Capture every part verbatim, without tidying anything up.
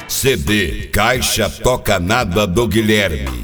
C D Caixa Toca Nada do Guilherme.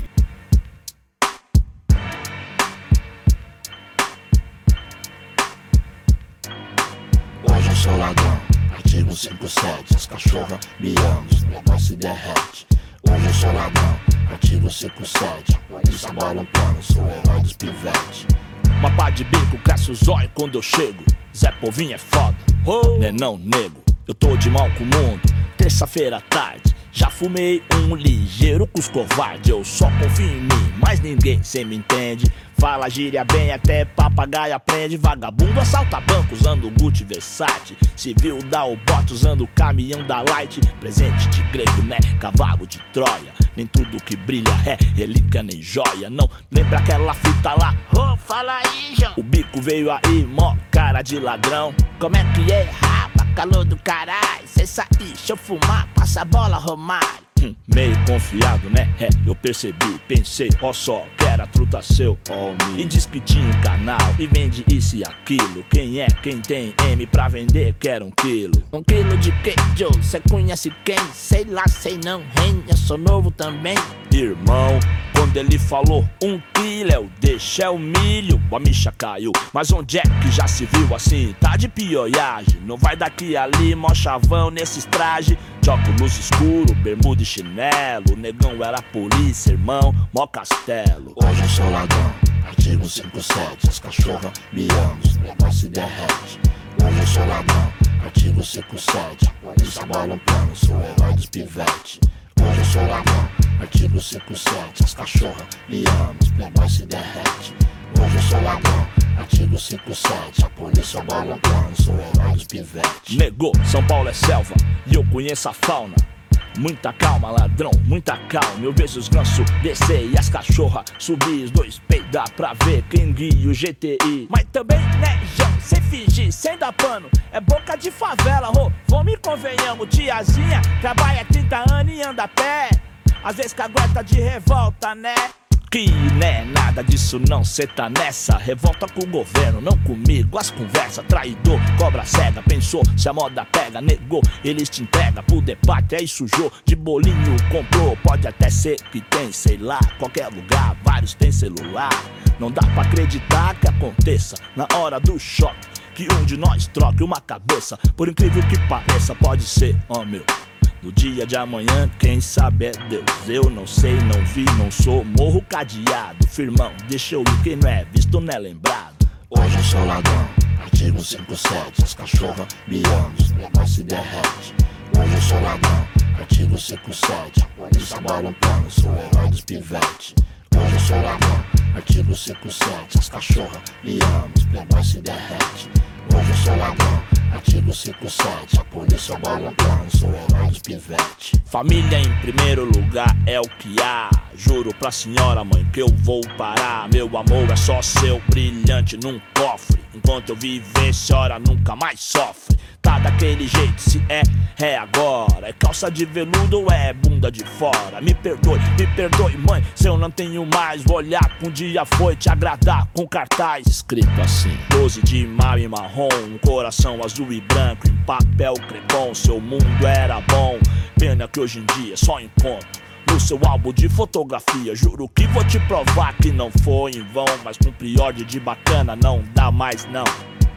Hoje eu sou ladrão, artigo cinquenta e sete. As cachorras me amam, os negócios se derrete. Hoje eu sou ladrão, artigo cinquenta e sete. Polícia bola um plano, sou o herói dos pivetes. Uma pá de bico, cresce os olhos quando eu chego. Zé Povinho é foda, oh. Né não, nego, eu tô de mal com o mundo. Terça-feira à tarde, já fumei um ligeiro com os covardes. Eu só confio em mim, mas ninguém cê me entende. Fala gíria bem, até papagaio aprende. Vagabundo assalta banco usando Gucci Versace. Civil dá o bote usando o caminhão da Light. Presente de grego, né? Cavalo de Troia. Nem tudo que brilha é relíquia nem joia. Não lembra aquela fita lá? Oh, fala aí, João. O bico veio aí, mó cara de ladrão. Como é que é, rapa? Calor do caralho. Cê sair, deixa eu fumar, passa a bola, Romário. Hum, meio confiado, né? É, eu percebi, pensei, ó só, que era truta seu, ó me. E diz que tinha um canal e vende isso e aquilo. Quem é, quem tem M pra vender, quer um quilo. Um quilo de queijo, cê conhece quem? Sei lá, sei não, hein? Eu sou novo também. Irmão, quando ele falou um quilo, eu deixei o milho, a micha caiu. Mas onde é que já se viu assim? Tá de pioiagem, não vai daqui ali, mó chavão nesses trajes. De óculos escuro, bermuda e chinelo. O negão era polícia, irmão, mó castelo. Hoje eu sou ladrão, artigo cinquenta e sete. As cachorras me amam, os negócios se derrete. Hoje eu sou ladrão, artigo cinquenta e sete. Polícia bola um plano, sou o herói dos pivetes. Hoje eu sou ladrão, artigo cinquenta e sete. As cachorras me amam, os playboys se derrete. Hoje eu sou ladrão, artigo cinquenta e sete. A polícia bola um plano, sou o herói dos pivetes. Negou, São Paulo é selva e eu conheço a fauna. Muita calma, ladrão, muita calma. Eu vejo os gansos descer e as cachorras subir. Os dois peidar pra ver quem guia o G T I. Mas também, né, João, sem fingir, sem dar pano. É boca de favela, ro, vamos e convenhamos. Tiazinha trabalha trinta anos e anda a pé. Às vezes cagueta de revolta, né? Que né, nada disso não, cê tá nessa. Revolta com o governo, não comigo. As conversas, traidor, cobra cega. Pensou, se a moda pega, negou. Eles te entregam pro debate, aí sujou. De bolinho comprou, pode até ser que tem, sei lá. Qualquer lugar, vários tem celular. Não dá pra acreditar que aconteça na hora do choque, que um de nós troque uma cabeça. Por incrível que pareça, pode ser, ó meu. No dia de amanhã, quem sabe é Deus. Eu não sei, não vi, não sou. Morro cadeado, firmão, deixa eu ir. Quem não é visto não é lembrado. Hoje eu sou ladrão, artigo cinquenta e sete. As cachorras me amam, os negócios se derrete. Hoje eu sou ladrão, artigo cinquenta e sete. A polícia bola um plano, sou o herói dos pivetes. Hoje eu sou ladrão, artigo cinquenta e sete. As cachorras me amam, os playboys se derrete. Hoje eu sou ladrão, artigo cinquenta e sete. A polícia bola um plano, sou o herói dos pivetes. Família em primeiro lugar é o que há. Juro pra senhora mãe que eu vou parar. Meu amor é só seu, brilhante num cofre. Enquanto eu viver, senhora nunca mais sofre. Tá daquele jeito, se é, é agora. É calça de veludo ou é bunda de fora? Me perdoe, me perdoe mãe, se eu não tenho mais. Vou olhar que um dia foi te agradar com cartaz escrito assim: doze de maio em marrom, um coração azul e branco em papel crepom. Seu mundo era bom, pena que hoje em dia só encontro no seu álbum de fotografia. Juro que vou te provar que não foi em vão, mas com priorde de bacana não dá mais não.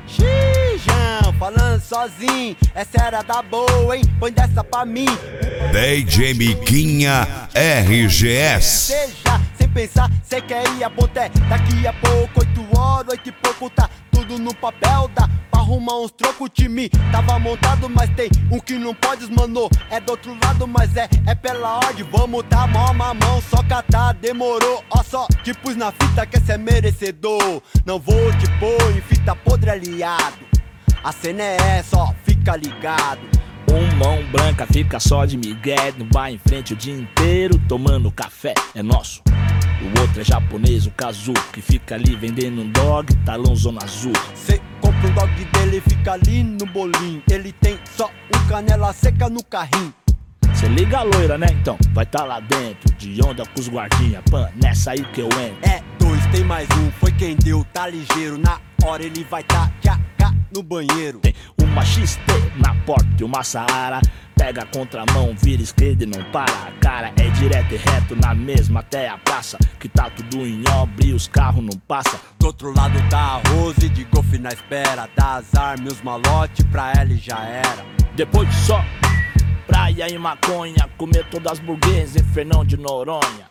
Xijão, falando sozinho, essa era da boa, hein? Põe dessa pra mim. D J Miquinha R G S. Seja, sem pensar, cê quer ir a ponté. Daqui a pouco, oito horas, oito e pouco, tá tudo no papel. Dá pra arrumar uns trocos, o time tava montado, mas tem um que não pode, mano. É do outro lado, mas é, é pela ordem. Vamos dar mó mamão, só catar, demorou. Ó só, te pus na fita que cê é merecedor. Não vou te pôr em fita podre aliado. A cena é essa, ó, fica ligado. Um mão branca fica só de migué no bar em frente o dia inteiro tomando café, é nosso. O outro é japonês, o Kazu, que fica ali vendendo um dog, talão zona azul. Cê compra um dog dele e fica ali no bolinho. Ele tem só um canela seca no carrinho. Cê liga a loira, né? Então vai tá lá dentro, de onda com os guardinha, pan, nessa aí que eu entro. É dois, tem mais um, foi quem deu, tá ligeiro. Na hora ele vai tá tchaca no banheiro. Tem uma X T na porta e uma Saara Pega a contramão, vira esquerda e não para. A cara é direto e reto na mesma até a praça. Que tá tudo em obra e os carros não passam. Do outro lado da Rose, de golfe na espera. Das armas, os malote, pra ela já era. Depois de só praia e maconha, comer todas as burguesas em Fernão de Noronha.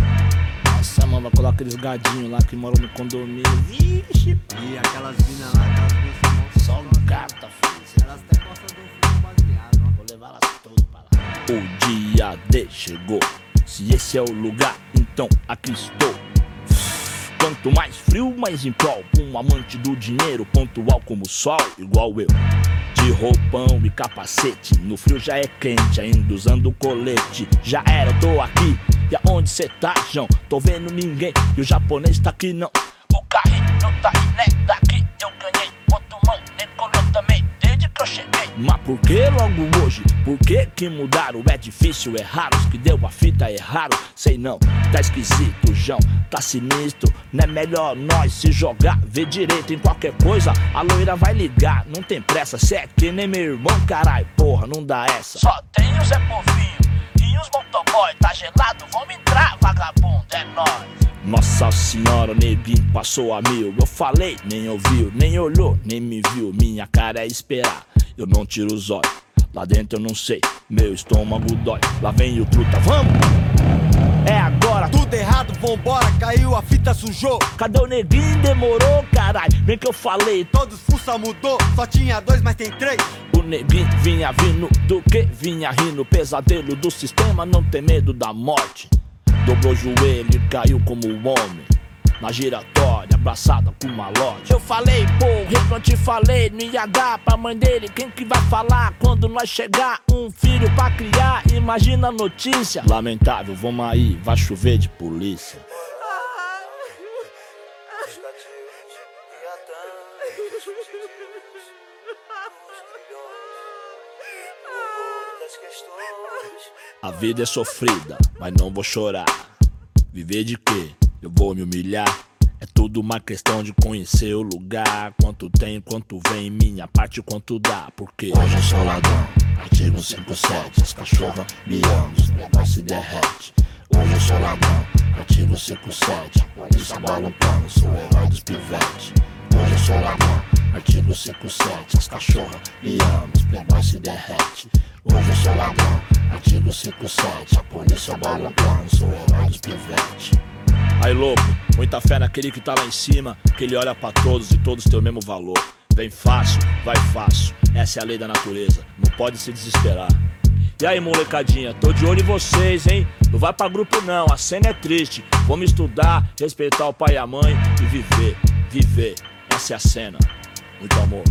Nossa, mano, vai colocar aqueles gadinhos lá que moram no condomínio. Vixe, e aquelas minas lá, aquelas minas só gata, filho. Elas até gostam do filme baseado, ó. Vou levar elas todas pra lá. O dia D chegou. Se esse é o lugar, então aqui estou. Quanto mais frio, mais em prol. Um amante do dinheiro, pontual como o sol, igual eu. De roupão e capacete, no frio já é quente, ainda usando colete. Já era, eu tô aqui, e aonde cê tá, João? Tô vendo ninguém, e o japonês tá aqui não. O carrinho não tá aí, né? Daqui eu ganhei, outro mão, decolou também, desde que eu cheguei. Mas por que logo hoje? Por que que mudaram? É difícil, é raro, os que deu a fita é raro. Sei não, tá esquisito, João, tá sinistro. Não é melhor nós se jogar, ver direito em qualquer coisa. A loira vai ligar, não tem pressa. Cê é que nem meu irmão, carai, porra, não dá essa. Só tem o Zé Povinho e os motoboy. Tá gelado, vamos entrar, vagabundo, é nóis. Nossa senhora, o neguinho passou a mil. Eu falei, nem ouviu, nem olhou, nem me viu. Minha cara é esperar, eu não tiro os olhos. Lá dentro eu não sei, meu estômago dói. Lá vem o truta, vamos! É agora, tudo errado, vambora, caiu, a fita sujou. Cadê o neguinho? Demorou, caralho. Vem que eu falei, todos fuça mudou, só tinha dois, mas tem três. O neguinho vinha vindo do que? Vinha rindo, pesadelo do sistema, não tem medo da morte. Dobrou o joelho e caiu como um homem na giratória, abraçada com uma loja. Eu falei, porra, eu não te falei, não ia dar pra mãe dele. Quem que vai falar quando nós chegar? Um filho pra criar, imagina a notícia. Lamentável, vamos aí, vai chover de polícia. A vida é sofrida, mas não vou chorar. Viver de quê? Eu vou me humilhar. É tudo uma questão de conhecer o lugar. Quanto tem, quanto vem, minha parte, quanto dá. Porque hoje eu sou ladrão, artigo cinquenta e sete. As cachorras miando, os negócios se derrete. Hoje eu sou ladrão, artigo cinquenta e sete. Polícia balançando, sou o herói dos pivetes. Hoje eu sou ladrão, artigo cinquenta e sete. As cachorras miando, os negócios se derrete. Hoje eu sou ladrão, artigo cinquenta e sete. A polícia balançando, sou o herói dos pivetes. Aí louco, muita fé naquele que tá lá em cima, que ele olha pra todos e todos têm o mesmo valor. Vem fácil, vai fácil, essa é a lei da natureza, não pode se desesperar. E aí molecadinha, tô de olho em vocês, hein? Não vai pra grupo não, a cena é triste. Vamos estudar, respeitar o pai e a mãe e viver, viver, essa é a cena. Muito amor.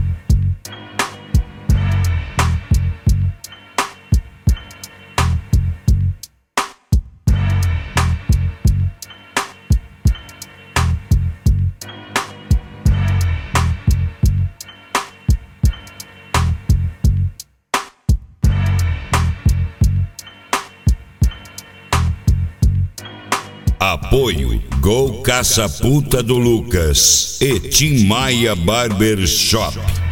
Apoio Gol Caça Puta do Lucas e Tim Maia Barber Shop.